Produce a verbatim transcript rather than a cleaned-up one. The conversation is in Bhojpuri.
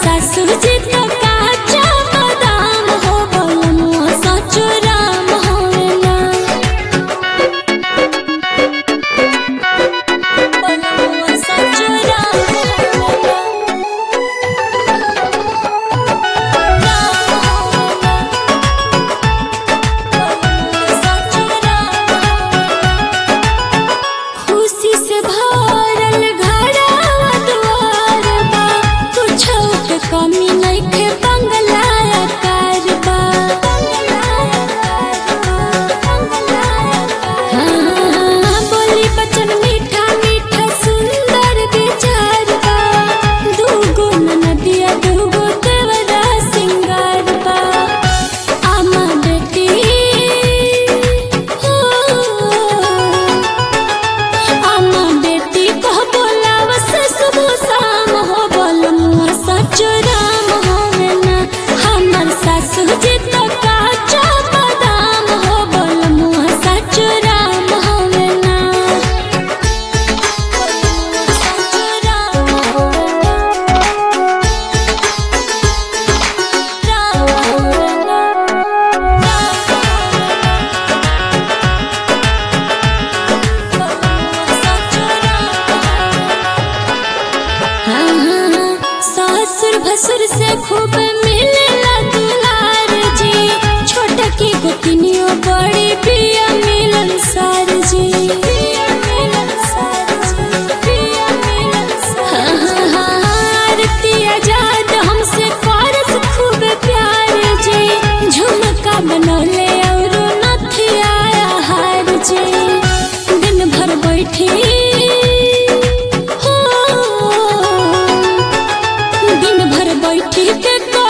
सासू जी तो काचा बादाम हो बलमुआ सचो राम होवेला बलमुआ सचो राम होवेला राम होवेला बलमुआ सचो राम होवेला खुशी से भरल घरवा दुआर बा कुछो के कमी नइखे बंगला आकार बा हाँ, बोली बचन मीठा मीठा सुंदर विचार बा दूगो ननदिया दूगो देवरा सिंगार बा आमा बेटी हो आमा बेटी कह बोलावस सुबह शाम हो बलमुआ सचो राम होवेला हमर सासू जी तो काचा बादाम हो बलमुआ सचो राम होवेला बलमुआ सचो राम होवेला राम होवेला ससुर भसुर से खूब मिलेला दुलार जी छोटा की गोतनियो बड़ी पिया मिलन सार जी पिया मिलन सार जी पिया मिलन सार आरती आजाद हमसे करस खूब प्यार जी झुमका बनौले और नथिया हार जी दिन भर बैठी हो दिन भर बैठी के